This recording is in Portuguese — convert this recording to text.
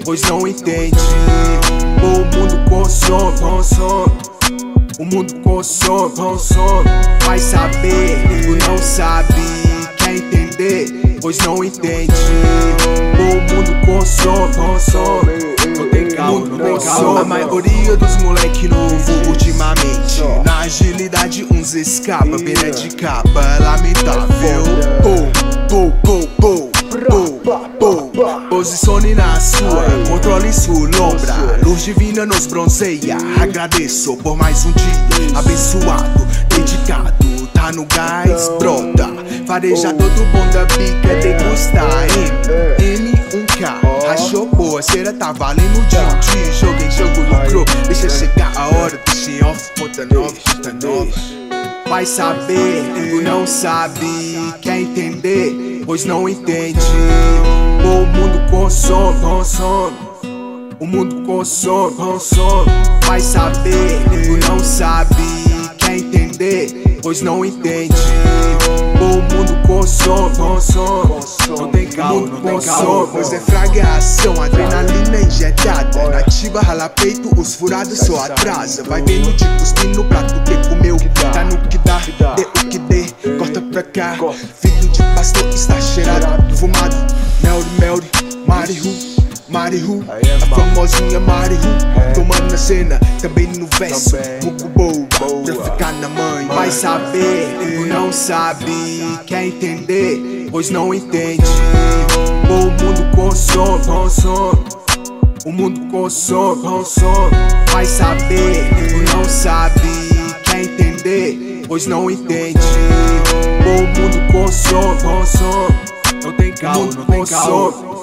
pois não entende. O mundo consome, o mundo consome. Vai saber, tu não sabe. Quer entender, pois não entende. O mundo consome. Não tem calma. A maioria dos moleque novo ultimamente na agilidade uns escapa. Pena de capa, lamentável. Posicione na sua, controle sua lombra. Luz divina nos bronzeia. Agradeço por mais um dia abençoado, dedicado. Tá no gás, brota. Fareja todo bom da bica, degustar. M1K, rachou boa, cera tá valendo de jogo em jogo, lucrou. Deixa chegar a hora, deixa em off, conta nova. Vai saber, tu não sabe. Quer entender, pois não entende. O mundo consome, o mundo consome. Vai saber, tu não sabe. Quer entender, pois não entende. O mundo consome. Não tem calma, pois é fragação, adrenalina injetada. Nativa, rala peito, os furados só atrasa. Vai vendo de cuspir no prato que comeu. Tá no que dá, dê o que dê, corta pra cá. Filho de pastor está cheirado, fumado. Melody, Marihu, a famosinha Marihu. Tomando na cena, também no verso. Muito boa, pra ficar na mãe. Vai saber, tu não sabe. Quer entender, pois não entende. O mundo consome, o mundo consome. Vai saber, tu não sabe. Quer entender, pois não entende. O mundo consome. Não tem calma,